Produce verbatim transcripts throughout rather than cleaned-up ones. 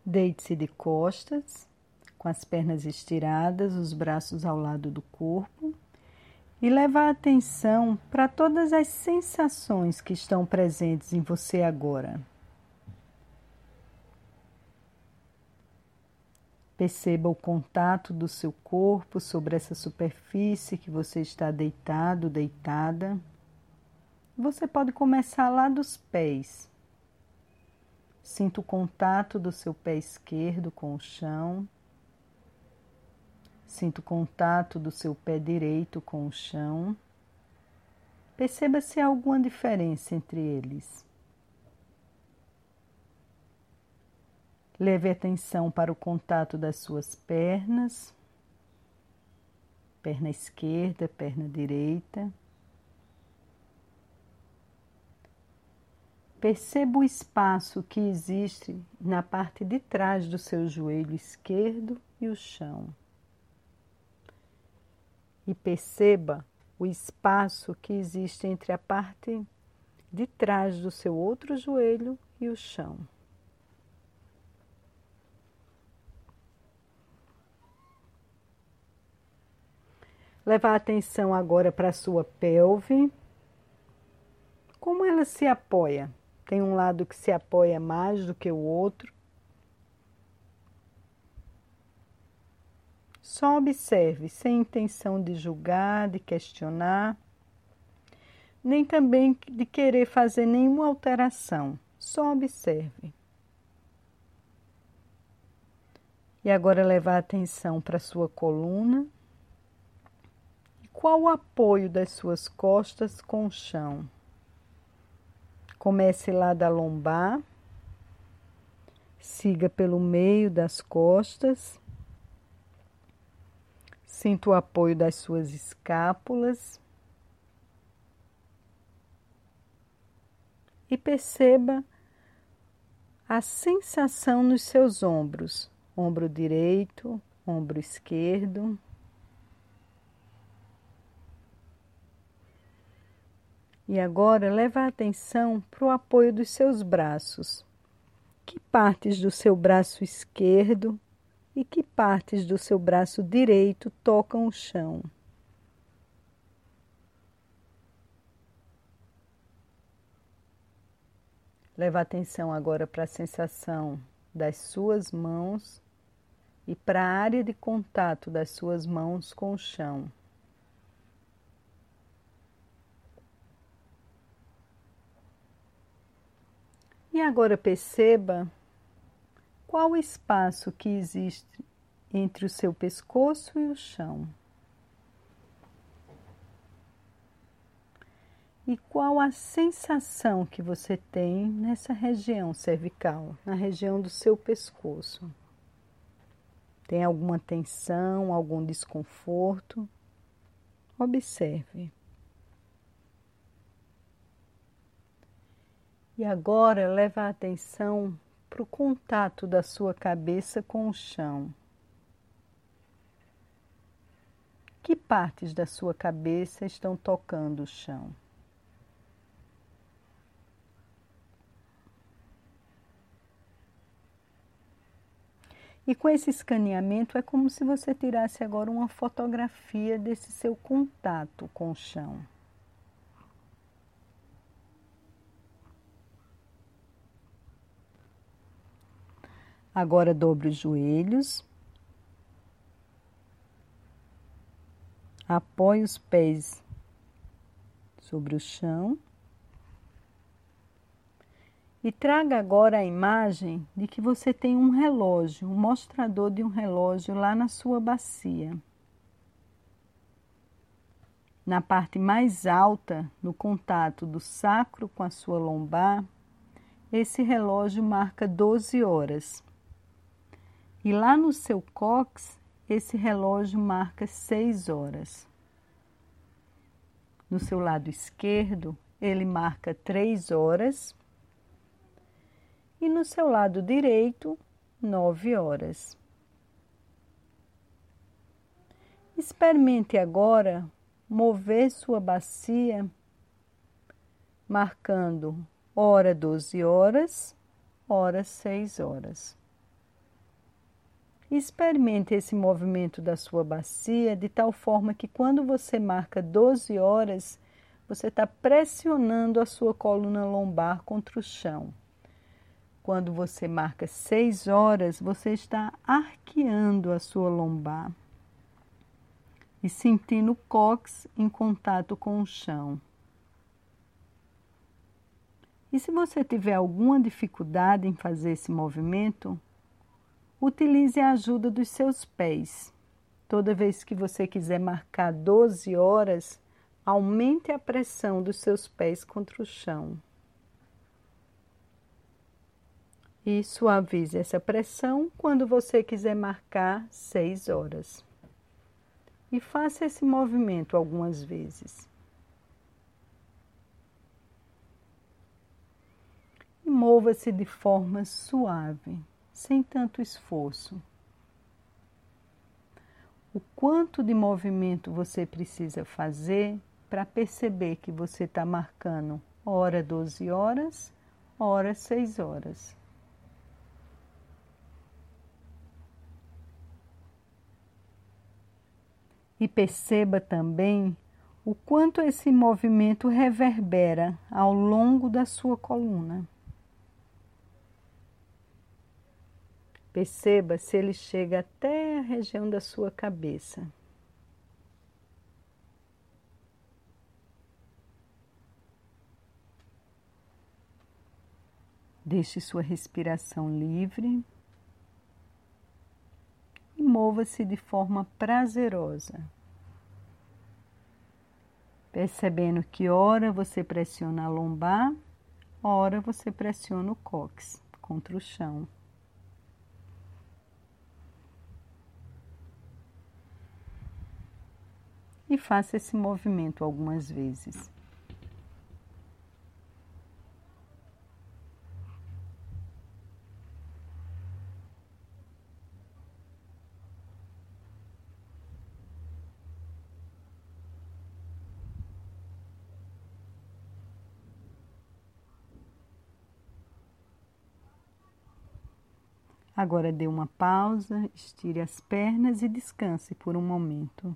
Deite-se de costas, com as pernas estiradas, os braços ao lado do corpo, e leve a atenção para todas as sensações que estão presentes em você agora. Perceba o contato do seu corpo sobre essa superfície que você está deitado, deitada. Você pode começar lá dos pés. Sinta o contato do seu pé esquerdo com o chão. Sinta o contato do seu pé direito com o chão. Perceba se há alguma diferença entre eles. Leve atenção para o contato das suas pernas, perna esquerda, perna direita. Perceba o espaço que existe na parte de trás do seu joelho esquerdo e o chão. E perceba o espaço que existe entre a parte de trás do seu outro joelho e o chão. Leva a atenção agora para a sua pelve. Como ela se apoia? Tem um lado que se apoia mais do que o outro. Só observe, sem intenção de julgar, de questionar, nem também de querer fazer nenhuma alteração. Só observe. E agora leva a atenção para a sua coluna. Qual o apoio das suas costas com o chão? Comece lá da lombar, siga pelo meio das costas, sinta o apoio das suas escápulas e perceba a sensação nos seus ombros, ombro direito, ombro esquerdo. E agora leva a atenção para o apoio dos seus braços. Que partes do seu braço esquerdo e que partes do seu braço direito tocam o chão? Leva a atenção agora para a sensação das suas mãos e para a área de contato das suas mãos com o chão. E agora perceba qual o espaço que existe entre o seu pescoço e o chão. E qual a sensação que você tem nessa região cervical, na região do seu pescoço. Tem alguma tensão, algum desconforto? Observe. E agora leva a atenção para o contato da sua cabeça com o chão. Que partes da sua cabeça estão tocando o chão? E com esse escaneamento é como se você tirasse agora uma fotografia desse seu contato com o chão. Agora dobre os joelhos, apoie os pés sobre o chão e traga agora a imagem de que você tem um relógio, um mostrador de um relógio lá na sua bacia. Na parte mais alta, no contato do sacro com a sua lombar, esse relógio marca doze horas. E lá no seu cóccix, esse relógio marca seis horas. No seu lado esquerdo, ele marca três horas. E no seu lado direito, nove horas. Experimente agora mover sua bacia, marcando hora doze horas, hora seis horas. Experimente esse movimento da sua bacia de tal forma que quando você marca doze horas, você está pressionando a sua coluna lombar contra o chão. Quando você marca seis horas, você está arqueando a sua lombar e sentindo o cóccix em contato com o chão. E se você tiver alguma dificuldade em fazer esse movimento, utilize a ajuda dos seus pés. Toda vez que você quiser marcar doze horas, aumente a pressão dos seus pés contra o chão. E suavize essa pressão quando você quiser marcar seis horas. E faça esse movimento algumas vezes. E mova-se de forma suave, sem tanto esforço. O quanto de movimento você precisa fazer para perceber que você está marcando hora doze horas, hora seis horas. E perceba também o quanto esse movimento reverbera ao longo da sua coluna. Perceba se ele chega até a região da sua cabeça. Deixe sua respiração livre e mova-se de forma prazerosa, percebendo que ora você pressiona a lombar, ora você pressiona o cóccix contra o chão. E faça esse movimento algumas vezes. Agora dê uma pausa, estire as pernas e descanse por um momento.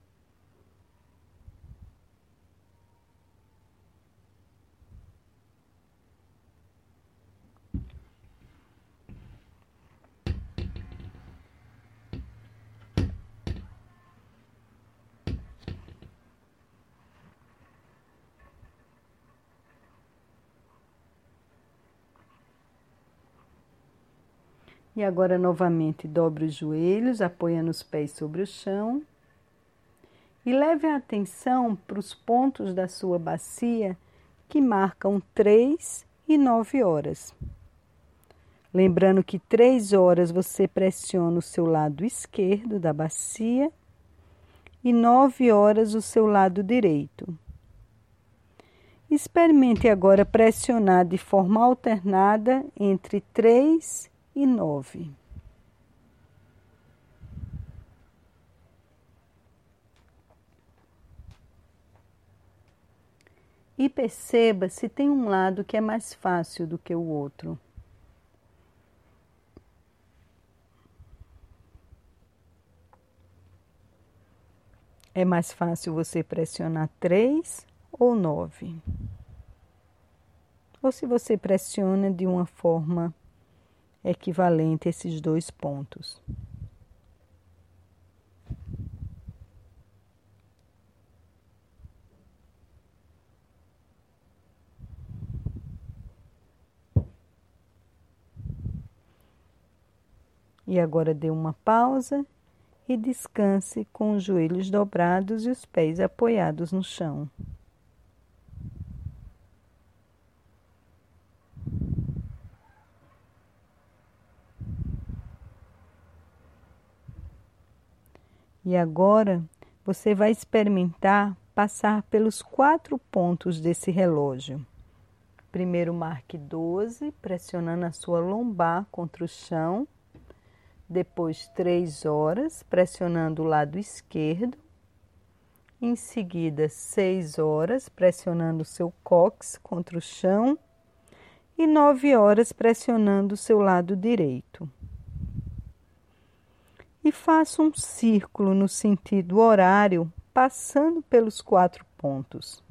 E agora novamente dobre os joelhos, apoiando os pés sobre o chão. E leve a atenção para os pontos da sua bacia que marcam três e nove horas. Lembrando que três horas você pressiona o seu lado esquerdo da bacia e nove horas o seu lado direito. Experimente agora pressionar de forma alternada entre três e nove. E perceba se tem um lado que é mais fácil do que o outro. É mais fácil você pressionar três ou nove. Ou se você pressiona de uma forma equivalente a esses dois pontos. E agora dê uma pausa e descanse com os joelhos dobrados e os pés apoiados no chão. E agora você vai experimentar passar pelos quatro pontos desse relógio. Primeiro marque doze, pressionando a sua lombar contra o chão. Depois três horas, pressionando o lado esquerdo. Em seguida, seis horas, pressionando o seu cóccix contra o chão. E nove horas, pressionando o seu lado direito. E faça um círculo no sentido horário, passando pelos quatro pontos.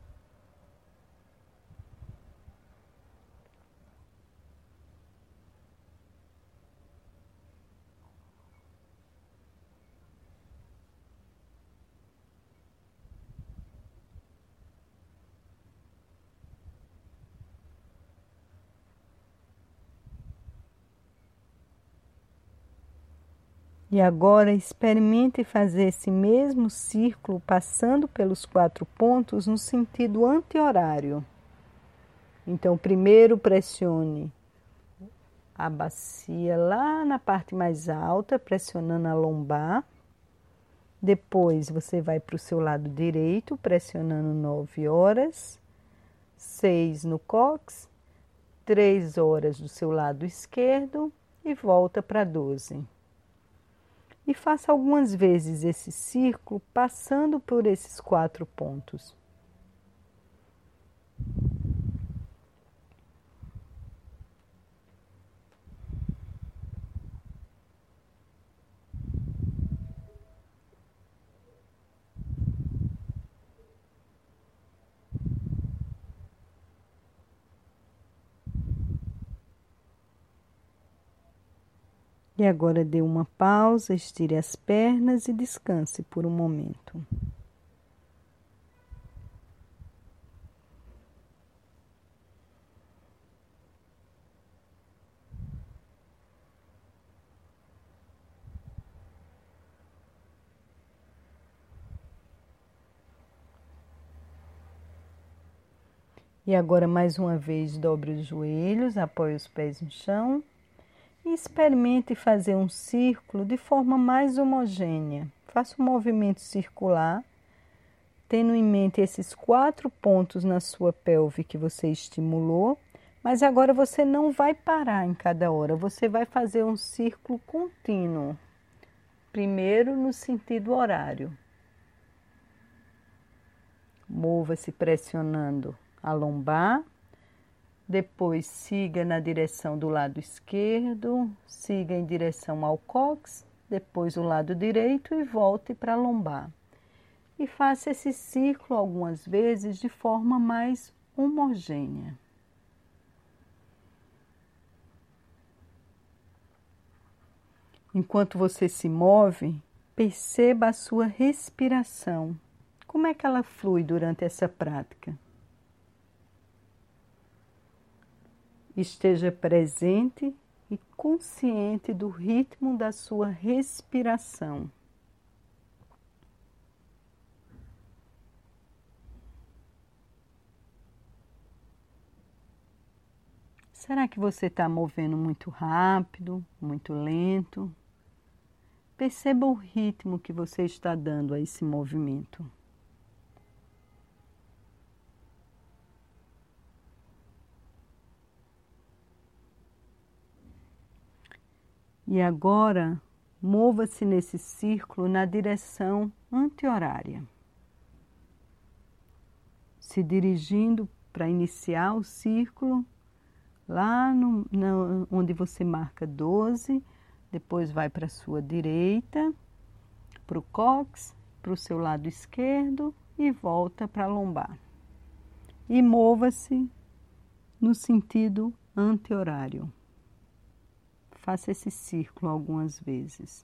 E agora experimente fazer esse mesmo círculo passando pelos quatro pontos no sentido anti-horário. Então, primeiro pressione a bacia lá na parte mais alta, pressionando a lombar. Depois você vai para o seu lado direito, pressionando nove horas, seis no cóccix, três horas do seu lado esquerdo e volta para doze. E faça algumas vezes esse círculo passando por esses quatro pontos. E agora dê uma pausa, estire as pernas e descanse por um momento. E agora mais uma vez dobre os joelhos, apoie os pés no chão. E experimente fazer um círculo de forma mais homogênea. Faça um movimento circular, tendo em mente esses quatro pontos na sua pelve que você estimulou, mas agora você não vai parar em cada hora, você vai fazer um círculo contínuo. Primeiro no sentido horário. Mova-se pressionando a lombar. Depois siga na direção do lado esquerdo, siga em direção ao cóccix, depois o lado direito e volte para a lombar. E faça esse círculo algumas vezes de forma mais homogênea. Enquanto você se move, perceba a sua respiração. Como é que ela flui durante essa prática? Esteja presente e consciente do ritmo da sua respiração. Será que você está movendo muito rápido, muito lento? Perceba o ritmo que você está dando a esse movimento. E agora, mova-se nesse círculo na direção anti-horária, se dirigindo para iniciar o círculo, lá no, no, onde você marca doze, depois vai para a sua direita, para o cóccix, para o seu lado esquerdo e volta para a lombar. E mova-se no sentido anti-horário. Faça esse círculo algumas vezes.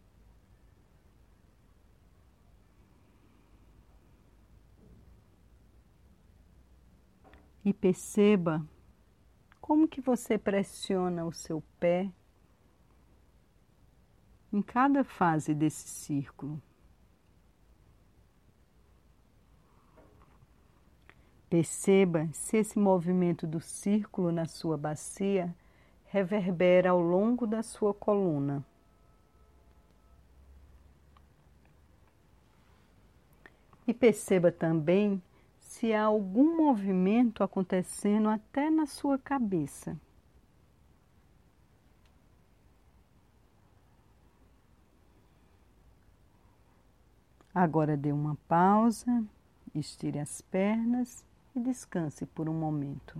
E perceba como que você pressiona o seu pé em cada fase desse círculo. Perceba se esse movimento do círculo na sua bacia reverbera ao longo da sua coluna. E perceba também se há algum movimento acontecendo até na sua cabeça. Agora dê uma pausa, estire as pernas e descanse por um momento.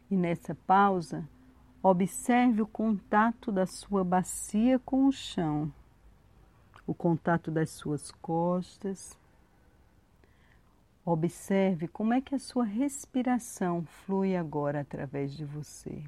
E nessa pausa, observe o contato da sua bacia com o chão, o contato das suas costas. Observe como é que a sua respiração flui agora através de você.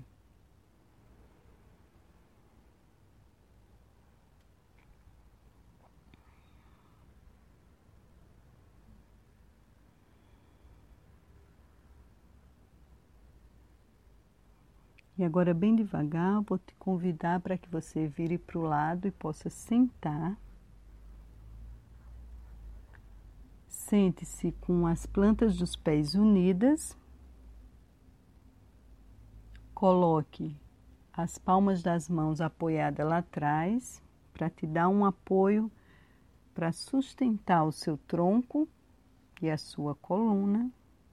E agora, bem devagar, vou te convidar para que você vire para o lado e possa sentar. Sente-se com as plantas dos pés unidas. Coloque as palmas das mãos apoiadas lá atrás, para te dar um apoio para sustentar o seu tronco e a sua coluna.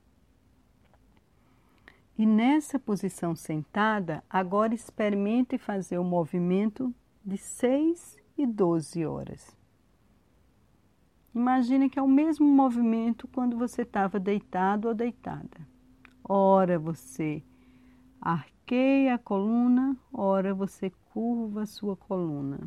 E nessa posição sentada, agora experimente fazer o movimento de seis e doze horas. Imagine que é o mesmo movimento quando você estava deitado ou deitada. Ora você arqueia a coluna, ora você curva a sua coluna.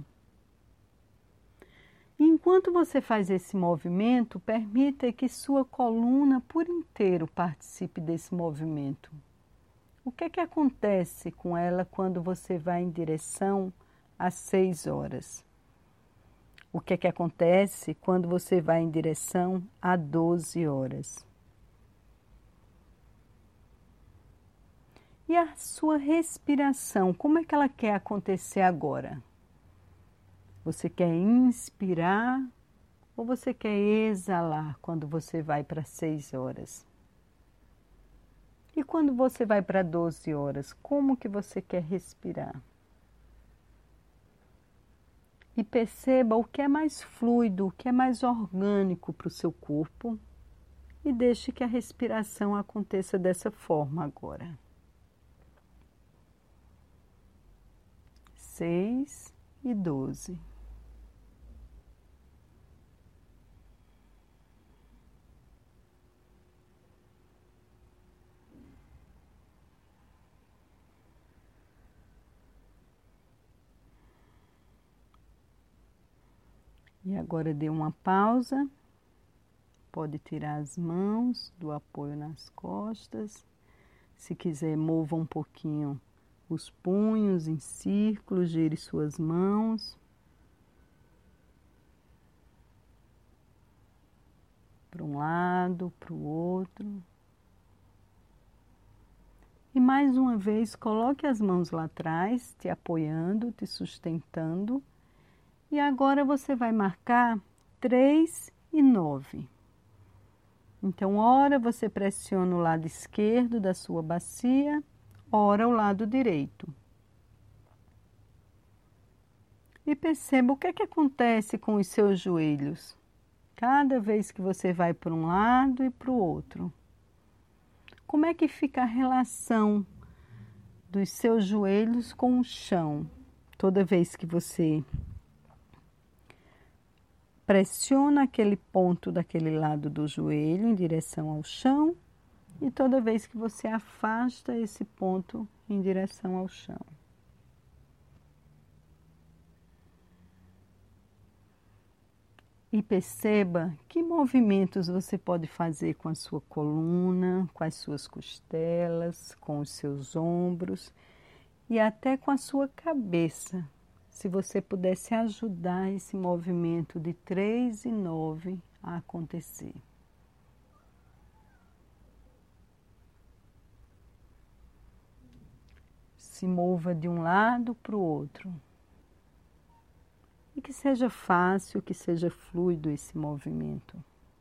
E enquanto você faz esse movimento, permita que sua coluna por inteiro participe desse movimento. O que é que acontece com ela quando você vai em direção às seis horas? O que é que acontece quando você vai em direção a doze horas? E a sua respiração, como é que ela quer acontecer agora? Você quer inspirar ou você quer exalar quando você vai para seis horas? E quando você vai para doze horas, como que você quer respirar? E perceba o que é mais fluido, o que é mais orgânico para o seu corpo e deixe que a respiração aconteça dessa forma agora. Seis e doze. E agora dê uma pausa, pode tirar as mãos do apoio nas costas. Se quiser, mova um pouquinho os punhos em círculo, gire suas mãos. Para um lado, para o outro. E mais uma vez, coloque as mãos lá atrás, te apoiando, te sustentando. E agora você vai marcar três e nove. Então, ora você pressiona o lado esquerdo da sua bacia, ora o lado direito. E perceba o que é que acontece com os seus joelhos, cada vez que você vai para um lado e para o outro. Como é que fica a relação dos seus joelhos com o chão, toda vez que você pressiona aquele ponto daquele lado do joelho em direção ao chão e toda vez que você afasta esse ponto em direção ao chão. E perceba que movimentos você pode fazer com a sua coluna, com as suas costelas, com os seus ombros e até com a sua cabeça. Se você pudesse ajudar esse movimento de três e nove a acontecer. Se mova de um lado para o outro. E que seja fácil, que seja fluido esse movimento.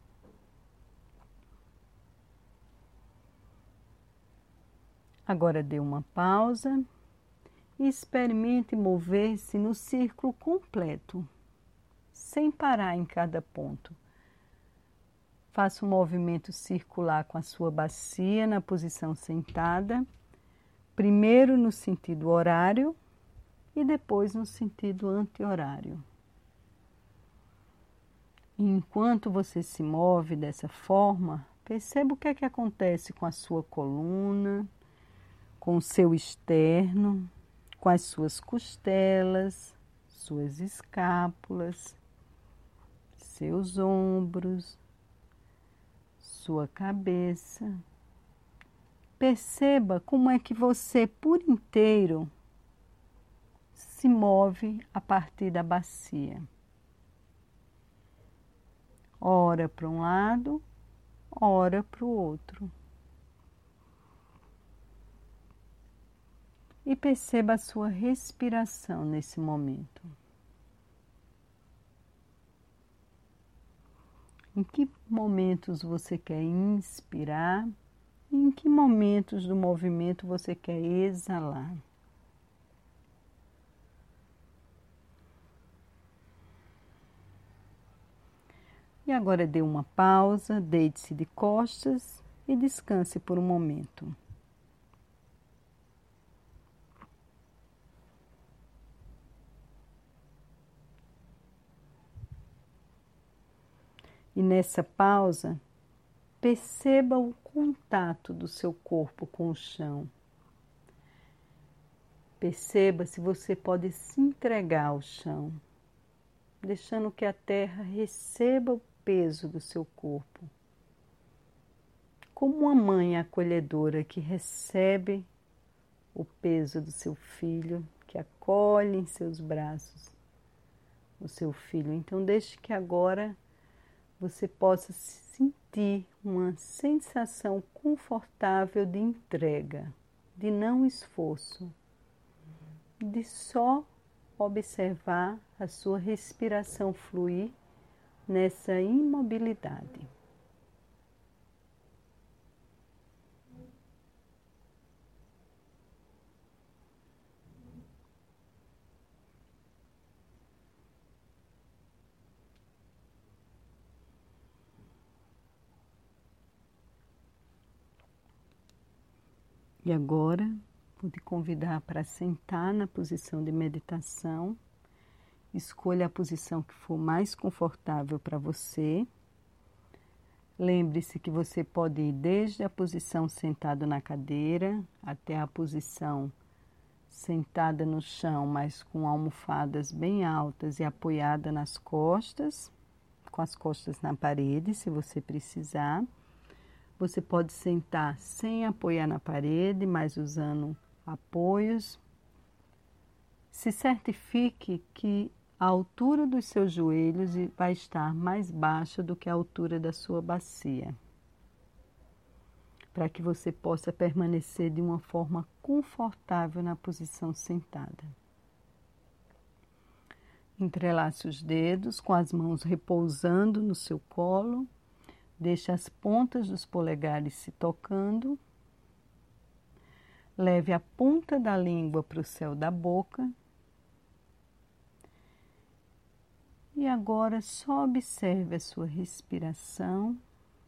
Agora dê uma pausa. E experimente mover-se no círculo completo, sem parar em cada ponto. Faça um movimento circular com a sua bacia na posição sentada, primeiro no sentido horário e depois no sentido anti-horário. Enquanto você se move dessa forma, perceba o que é que acontece com a sua coluna, com o seu externo, com as suas costelas, suas escápulas, seus ombros, sua cabeça. Perceba como é que você, por inteiro, se move a partir da bacia. Ora para um lado, ora para o outro. E perceba a sua respiração nesse momento. Em que momentos você quer inspirar e em que momentos do movimento você quer exalar. E agora dê uma pausa, deite-se de costas e descanse por um momento. E nessa pausa, perceba o contato do seu corpo com o chão. Perceba se você pode se entregar ao chão, deixando que a terra receba o peso do seu corpo. Como uma mãe acolhedora que recebe o peso do seu filho, que acolhe em seus braços o seu filho. Então deixe que agora você possa sentir uma sensação confortável de entrega, de não esforço, de só observar a sua respiração fluir nessa imobilidade. E agora, vou te convidar para sentar na posição de meditação. Escolha a posição que for mais confortável para você. Lembre-se que você pode ir desde a posição sentado na cadeira até a posição sentada no chão, mas com almofadas bem altas e apoiada nas costas, com as costas na parede, se você precisar. Você pode sentar sem apoiar na parede, mas usando apoios. Se certifique que a altura dos seus joelhos vai estar mais baixa do que a altura da sua bacia, para que você possa permanecer de uma forma confortável na posição sentada. Entrelace os dedos com as mãos repousando no seu colo. Deixe as pontas dos polegares se tocando. Leve a ponta da língua para o céu da boca. E agora só observe a sua respiração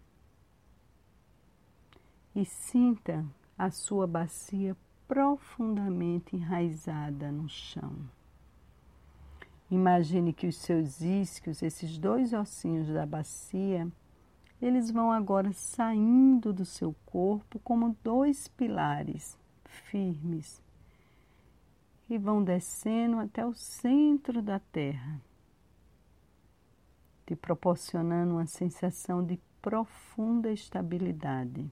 e sinta a sua bacia profundamente enraizada no chão. Imagine que os seus isquios, esses dois ossinhos da bacia, eles vão agora saindo do seu corpo como dois pilares firmes e vão descendo até o centro da terra, te proporcionando uma sensação de profunda estabilidade.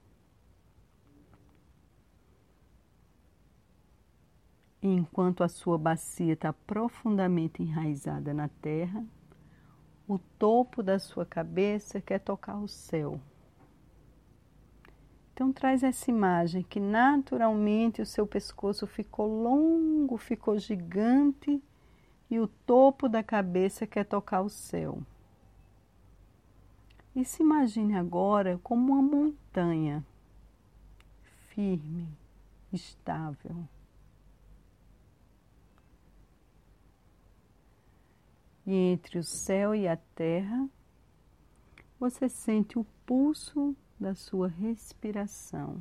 E enquanto a sua bacia está profundamente enraizada na terra, o topo da sua cabeça quer tocar o céu. Então traz essa imagem que naturalmente o seu pescoço ficou longo, ficou gigante e o topo da cabeça quer tocar o céu. E se imagine agora como uma montanha firme, estável. E entre o céu e a terra, você sente o pulso da sua respiração.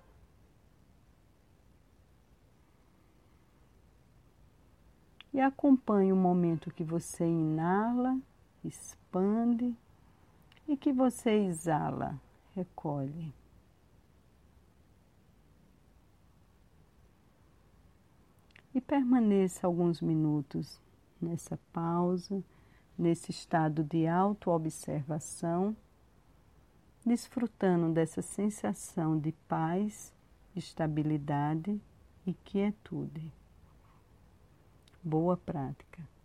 E acompanhe o momento que você inala, expande, e que você exala, recolhe. e permaneça alguns minutos nessa pausa, nesse estado de autoobservação, desfrutando dessa sensação de paz, estabilidade e quietude. Boa prática.